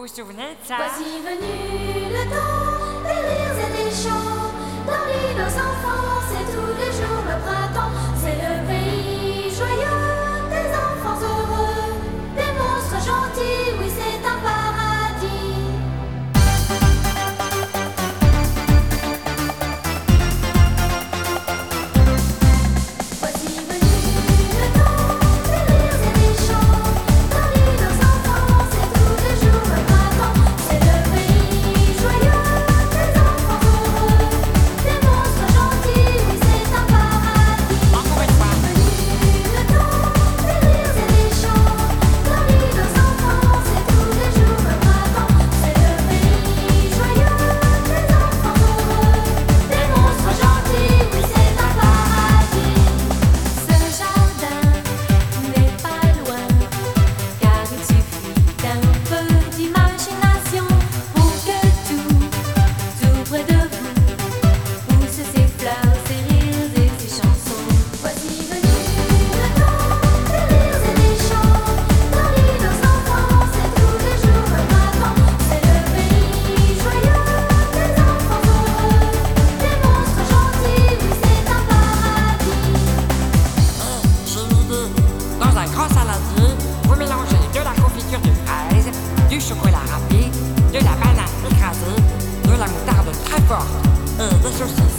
vous souvenez de ça? Voici venu le temps des rires et des chants. Dans l'île aux enfants, c'est tous les jours le printemps. C'est le pays joyeux des enfants heureux, des monstres gentils, oui c'est un paradis. Voici venu le temps des rires et des chants. Dans l'île aux enfants, c'est tous les jours le printemps. C'est le pays joyeux des enfants heureux, des monstres gentils, oui c'est un paradis. Encore une fois. Venu le temps des rires et des chants. Dans l'île aux enfants, c'est tous les jours le printemps. C'est le pays joyeux des enfants heureux, des monstres gentils, oui c'est un paradis. Ce jardin n'est pas loin, car il suffit d'un peu d'imagination pour que tout s'ouvre de vous, pousse ses fleurs, ses rires et ses chansons. Voici venu le temps des rires et des chants. Dans l'île aux enfants, c'est tous les jours le printemps. C'est le pays joyeux des enfants heureux, des monstres gentils, oui c'est un paradis. J'ai une idée. Dans un grand saladier, vous mélangez de la confiture de fraise, du chocolat râpé, de la banane écrasée, de la moutarde très forte et des saucisses.